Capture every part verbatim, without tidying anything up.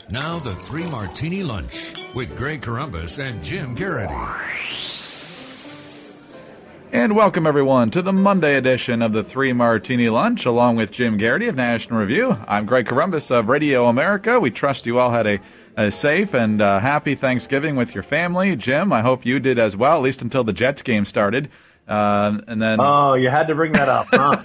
Now the Three Martini Lunch with Greg Corombos and Jim Garrity. And welcome, everyone, to the Monday edition of the Three Martini Lunch, along with Jim Garrity of National Review. I'm Greg Corombos of Radio America. We trust you all had a, a safe and uh, happy Thanksgiving with your family. Jim, I hope you did as well, at least until the Jets game started. Uh, and then, oh, you had to bring that up, huh?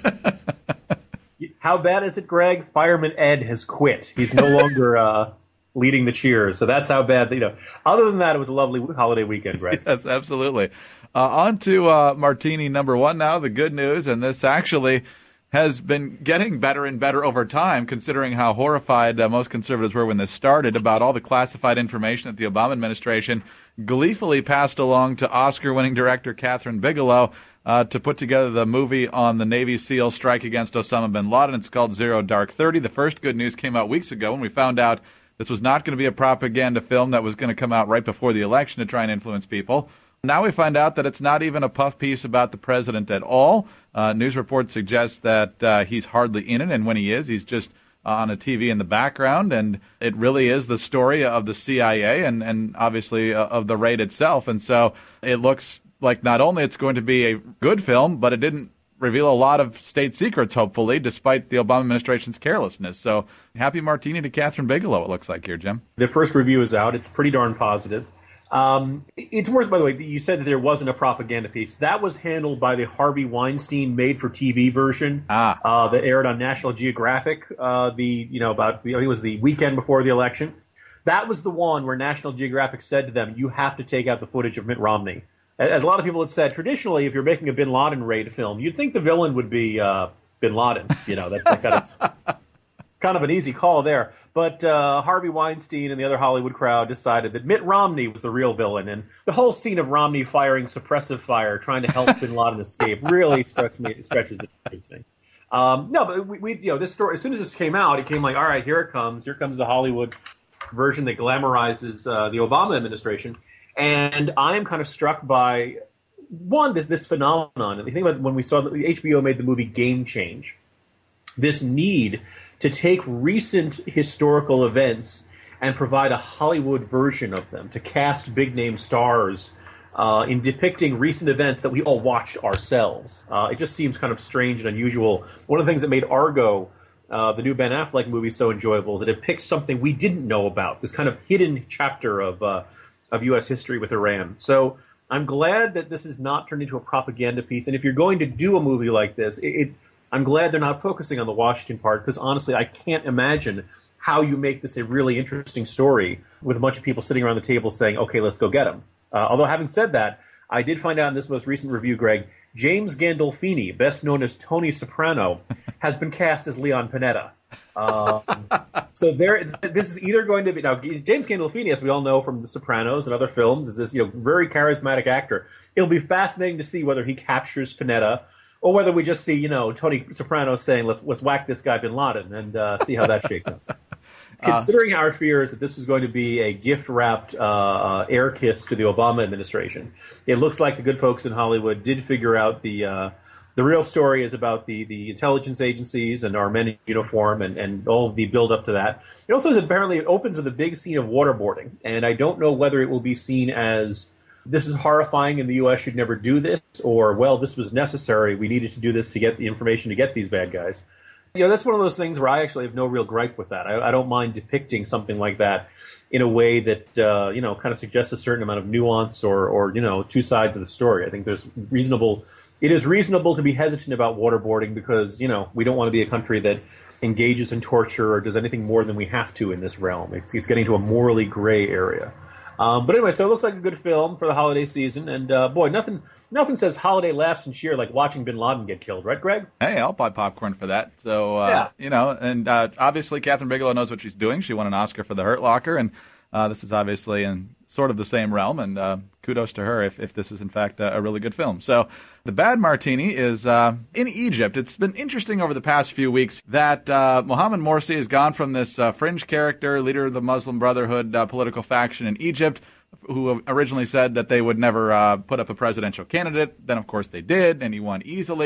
How bad is it, Greg? Fireman Ed has quit. He's no longer uh, leading the cheers. So that's how bad, you know. Other than that, it was a lovely holiday weekend, Greg. Yes, absolutely. Uh, on to uh, Martini number one now, the good news, and this actually has been getting better and better over time, considering how horrified uh, most conservatives were when this started about all the classified information that the Obama administration gleefully passed along to Oscar-winning director Catherine Bigelow uh, to put together the movie on the Navy SEAL strike against Osama bin Laden. It's called Zero Dark Thirty. The first good news came out weeks ago when we found out this was not going to be a propaganda film that was going to come out right before the election to try and influence people. Now we find out that it's not even a puff piece about the president at all. Uh, news reports suggest that uh, he's hardly in it, and when he is, he's just on a T V in the background, and it really is the story of the C I A and, and obviously uh, of the raid itself. And so it looks like not only it's going to be a good film, but it didn't reveal a lot of state secrets, hopefully, despite the Obama administration's carelessness. So happy Martini to Catherine Bigelow, it looks like here, Jim. The first review is out. It's pretty darn positive. Um, it's worth, by the way, you said that there wasn't a propaganda piece. That was handled by the Harvey Weinstein made-for-T V version ah. uh, that aired on National Geographic. Uh, the you know about I think it was the weekend before the election. That was the one where National Geographic said to them, "You have to take out the footage of Mitt Romney." As a lot of people had said, traditionally, if you're making a Bin Laden raid film, you'd think the villain would be uh, Bin Laden. You know that, that kind of. Kind of an easy call there. But uh, Harvey Weinstein and the other Hollywood crowd decided that Mitt Romney was the real villain. And the whole scene of Romney firing suppressive fire, trying to help Bin Laden escape, really stretches me, stretches the thing. Um, no, but we, we, you know, this story, as soon as this came out, it came like, all right, here it comes. Here comes the Hollywood version that glamorizes uh, the Obama administration. And I am kind of struck by, one, this, this phenomenon. And the thing about when we saw that H B O made the movie Game Change, this need to take recent historical events and provide a Hollywood version of them, to cast big-name stars uh, in depicting recent events that we all watched ourselves. Uh, it just seems kind of strange and unusual. One of the things that made Argo, uh, the new Ben Affleck movie, so enjoyable is that it depicts something we didn't know about, this kind of hidden chapter of uh, of U S history with Iran. So I'm glad that this is not turned into a propaganda piece. And if you're going to do a movie like this, it, it I'm glad they're not focusing on the Washington part, because honestly, I can't imagine how you make this a really interesting story with a bunch of people sitting around the table saying, okay, let's go get him. Uh, although having said that, I did find out in this most recent review, Greg, James Gandolfini, best known as Tony Soprano, has been cast as Leon Panetta. Um, so there, this is either going to be, now James Gandolfini, as we all know from The Sopranos and other films, is this you know very charismatic actor. It'll be fascinating to see whether he captures Panetta, or whether we just see, you know, Tony Soprano saying, let's let's whack this guy Bin Laden and uh, see how that shakes out. Considering our fears that this was going to be a gift-wrapped uh, uh, air kiss to the Obama administration, it looks like the good folks in Hollywood did figure out the uh, the real story is about the, the intelligence agencies and our men in uniform and, and all of the build-up to that. It also is apparently it opens with a big scene of waterboarding, and I don't know whether it will be seen as this is horrifying and the U S should never do this, or, well, this was necessary. We needed to do this to get the information to get these bad guys. You know, that's one of those things where I actually have no real gripe with that. I, I don't mind depicting something like that in a way that, uh, you know, kind of suggests a certain amount of nuance or, or, you know, two sides of the story. I think there's reasonable, it is reasonable to be hesitant about waterboarding because, you know, we don't want to be a country that engages in torture or does anything more than we have to in this realm. It's, it's getting to a morally gray area. Um, but anyway, so it looks like a good film for the holiday season, and uh, boy, nothing nothing says holiday laughs and cheer like watching Bin Laden get killed, right, Greg? Hey, I'll buy popcorn for that. So, uh, yeah. you know, and uh, obviously Catherine Bigelow knows what she's doing. She won an Oscar for The Hurt Locker, and uh, this is obviously in sort of the same realm, and uh, kudos to her if, if this is, in fact, a, a really good film. So the bad martini is uh, in Egypt. It's been interesting over the past few weeks that uh, Mohammed Morsi has gone from this uh, fringe character, leader of the Muslim Brotherhood uh, political faction in Egypt, who originally said that they would never uh, put up a presidential candidate. Then, of course, they did, and he won easily.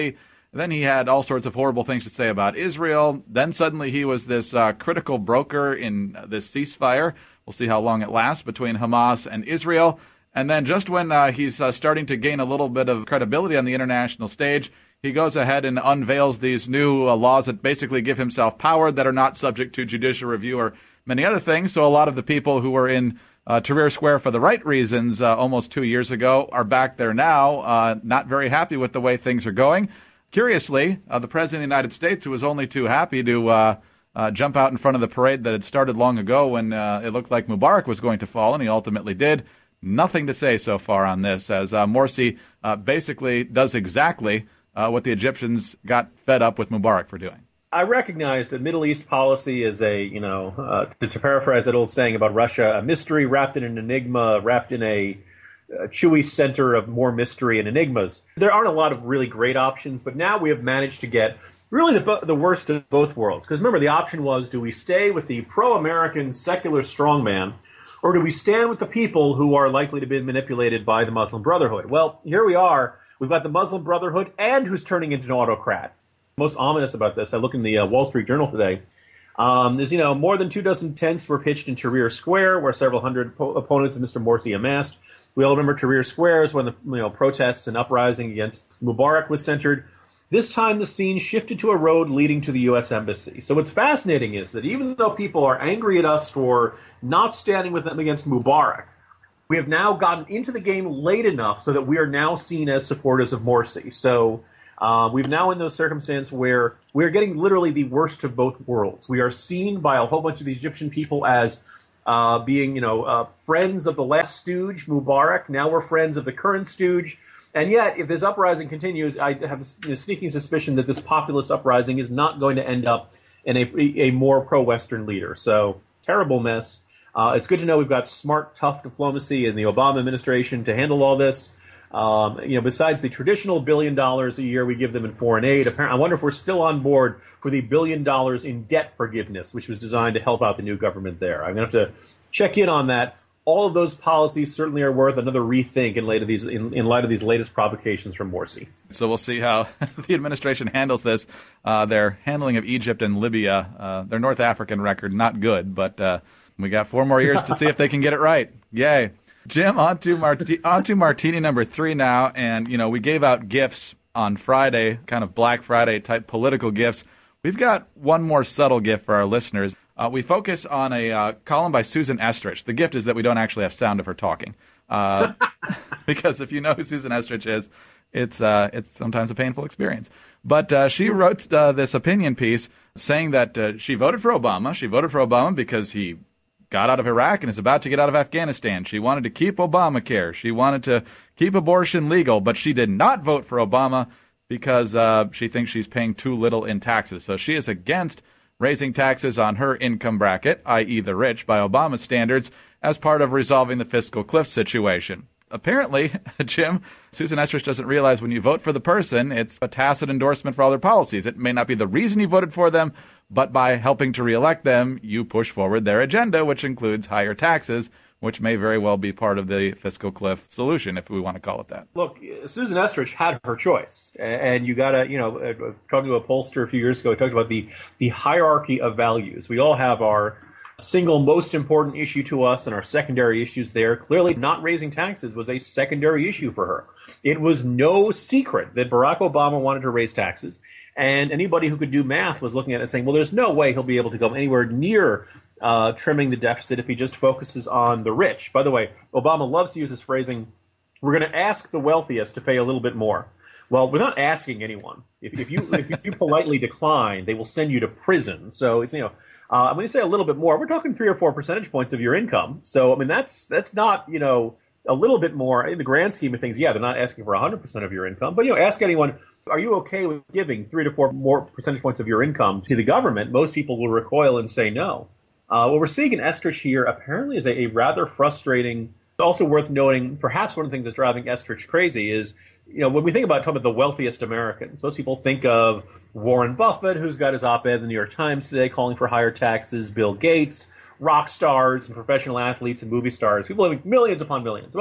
Then he had all sorts of horrible things to say about Israel. Then suddenly he was this uh, critical broker in this ceasefire. We'll see how long it lasts between Hamas and Israel. And then just when uh, he's uh, starting to gain a little bit of credibility on the international stage, he goes ahead and unveils these new uh, laws that basically give himself power that are not subject to judicial review or many other things. So a lot of the people who were in uh, Tahrir Square for the right reasons uh, almost two years ago are back there now, uh, not very happy with the way things are going. Curiously, uh, the President of the United States, who was only too happy to uh, uh, jump out in front of the parade that had started long ago when uh, it looked like Mubarak was going to fall, and he ultimately did, nothing to say so far on this, as uh, Morsi uh, basically does exactly uh, what the Egyptians got fed up with Mubarak for doing. I recognize that Middle East policy is a, you know, uh, to, to paraphrase that old saying about Russia, a mystery wrapped in an enigma, wrapped in a A chewy center of more mystery and enigmas. There aren't a lot of really great options, but now we have managed to get really the, the worst of both worlds. Because remember, the option was, do we stay with the pro-American secular strongman, or do we stand with the people who are likely to be manipulated by the Muslim Brotherhood? Well, here we are. We've got the Muslim Brotherhood and who's turning into an autocrat. Most ominous about this, I look in the uh, Wall Street Journal today. Um, there's, you know, more than two dozen tents were pitched in Tahrir Square, where several hundred po- opponents of Mister Morsi amassed. We all remember Tahrir Square is when the you know, protests and uprising against Mubarak was centered. This time the scene shifted to a road leading to the U S Embassy. So what's fascinating is that even though people are angry at us for not standing with them against Mubarak, we have now gotten into the game late enough so that we are now seen as supporters of Morsi. So uh, we've now in those circumstances where we're getting literally the worst of both worlds. We are seen by a whole bunch of the Egyptian people as Uh, being, you know, uh, friends of the last stooge, Mubarak. Now we're friends of the current stooge. And yet, if this uprising continues, I have a sneaking suspicion that this populist uprising is not going to end up in a, a more pro-Western leader. So, terrible mess. Uh, it's good to know we've got smart, tough diplomacy in the Obama administration to handle all this. Um, you know, besides the traditional billion dollars a year we give them in foreign aid, apparently, I wonder if we're still on board for the billion dollars in debt forgiveness, which was designed to help out the new government there. I'm going to have to check in on that. All of those policies certainly are worth another rethink in light of these, in, in light of these latest provocations from Morsi. So we'll see how the administration handles this. Uh, their handling of Egypt and Libya, uh, their North African record, not good, but uh, we got four more years to see if they can get it right. Yay. Jim, on to, Marti- on to Martini number three now. And, you know, we gave out gifts on Friday, kind of Black Friday type political gifts. We've got one more subtle gift for our listeners. Uh, we focus on a uh, column by Susan Estrich. The gift is that we don't actually have sound of her talking. Uh, because if you know who Susan Estrich is, it's uh, it's sometimes a painful experience. But uh, she wrote uh, this opinion piece saying that uh, she voted for Obama. She voted for Obama because he got out of Iraq and is about to get out of Afghanistan. She wanted to keep Obamacare. She wanted to keep abortion legal, but she did not vote for Obama because uh, she thinks she's paying too little in taxes. So she is against raising taxes on her income bracket, that is the rich, by Obama standards, as part of resolving the fiscal cliff situation. Apparently, Jim, Susan Estrich doesn't realize when you vote for the person, it's a tacit endorsement for all their policies. It may not be the reason you voted for them, but by helping to reelect them, you push forward their agenda, which includes higher taxes, which may very well be part of the fiscal cliff solution, if we want to call it that. Look, Susan Estrich had her choice, and you got to, you know, talking to a pollster a few years ago, I talked about the the hierarchy of values. We all have our single most important issue to us and our secondary issues there. Clearly, not raising taxes was a secondary issue for her. It was no secret that Barack Obama wanted to raise taxes, and anybody who could do math was looking at it and saying, well, there's no way he'll be able to go anywhere near uh, trimming the deficit if he just focuses on the rich. By the way, Obama loves to use this phrasing, we're going to ask the wealthiest to pay a little bit more. Well, we're not asking anyone. If, if you if you politely decline, they will send you to prison. So it's, you know, uh, when you say a little bit more, we're talking three or four percentage points of your income. So, I mean, that's that's not, you know, a little bit more in the grand scheme of things. Yeah, they're not asking for one hundred percent of your income. But, you know, ask anyone, are you okay with giving three to four more percentage points of your income to the government? Most people will recoil and say no. Uh, what we're seeing in Estrich here apparently is a, a rather frustrating, also worth noting, perhaps one of the things that's driving Estrich crazy is, you know, when we think about talking about the wealthiest Americans, most people think of Warren Buffett, who's got his op-ed in the New York Times today calling for higher taxes, Bill Gates, rock stars and professional athletes and movie stars, people having millions upon millions. Well,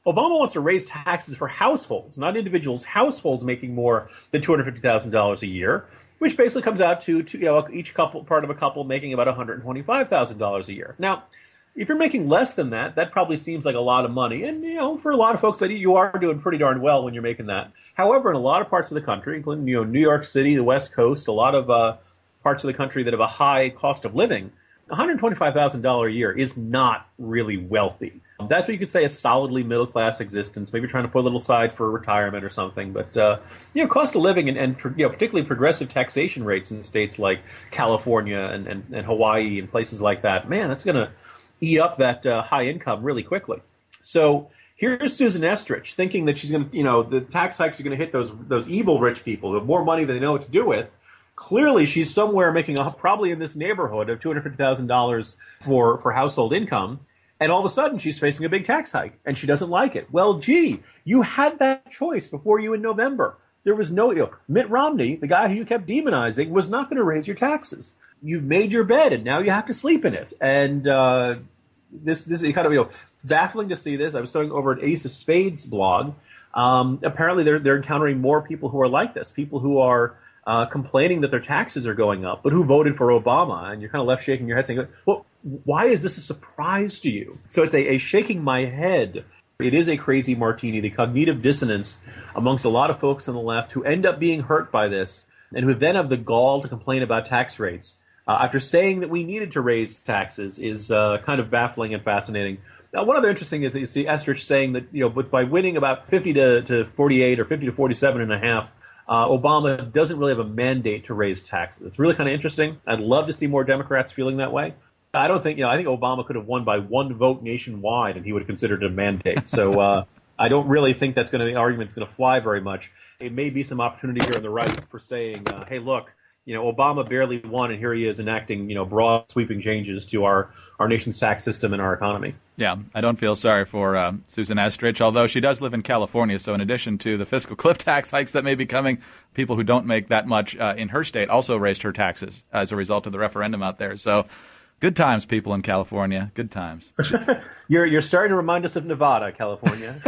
Obama wants to raise taxes for households, not individuals, households making more than two hundred fifty thousand dollars a year, which basically comes out to, to you know, each couple part of a couple making about one hundred twenty-five thousand dollars a year. Now, if you're making less than that, that probably seems like a lot of money. And, you know, for a lot of folks, you are doing pretty darn well when you're making that. However, in a lot of parts of the country, including, you know, New York City, the West Coast, a lot of uh, parts of the country that have a high cost of living, one hundred twenty-five thousand dollars a year is not really wealthy. That's what you could say a solidly middle-class existence, maybe trying to put a little aside for retirement or something. But, uh, you know, cost of living and, and you know, particularly progressive taxation rates in states like California and, and, and Hawaii and places like that, man, that's going to eat up that uh, high income really quickly. So here's Susan Estrich thinking that she's going to, you know, the tax hikes are going to hit those those evil rich people who have more money than they know what to do with. Clearly, she's somewhere making a, probably in this neighborhood of two hundred fifty thousand dollars for, for household income. And all of a sudden, she's facing a big tax hike, and she doesn't like it. Well, gee, you had that choice before you in November. There was no, you know, Mitt Romney, the guy who you kept demonizing, was not going to raise your taxes. You've made your bed, and now you have to sleep in it. And uh, this, this is kind of, you know, baffling to see this. I was studying over at Ace of Spades blog. Um, apparently, they're they're encountering more people who are like this, people who are Uh, complaining that their taxes are going up, but who voted for Obama, and you're kind of left shaking your head saying, well, why is this a surprise to you? So it's a, a shaking my head. It is a crazy martini, the cognitive dissonance amongst a lot of folks on the left who end up being hurt by this and who then have the gall to complain about tax rates. Uh, after saying that we needed to raise taxes is uh, kind of baffling and fascinating. Now, one other interesting is that you see Estrich saying that, you know, but by winning about fifty to forty-eight or fifty to forty-seven and a half, Uh, Obama doesn't really have a mandate to raise taxes. It's really kind of interesting. I'd love to see more Democrats feeling that way. I don't think, you know, I think Obama could have won by one vote nationwide and he would have considered it a mandate. So uh, I don't really think that's going to, the argument's going to fly very much. It may be some opportunity here on the right for saying, uh, hey, look, you know, Obama barely won and here he is enacting, you know, broad sweeping changes to our, our nation's tax system and our economy. Yeah, I don't feel sorry for uh, Susan Estrich, although she does live in California. So in addition to the fiscal cliff tax hikes that may be coming, people who don't make that much uh, in her state also raised her taxes as a result of the referendum out there. So good times, people in California. Good times. you're you're starting to remind us of Nevada, California.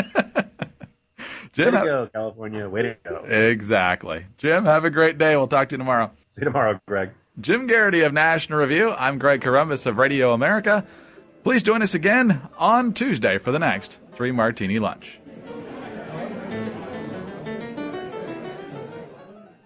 Jim, way to go, California. Way to go. Exactly. Jim, have a great day. We'll talk to you tomorrow. See you tomorrow, Greg. Jim Garrity of National Review. I'm Greg Corombos of Radio America. Please join us again on Tuesday for the next Three Martini Lunch.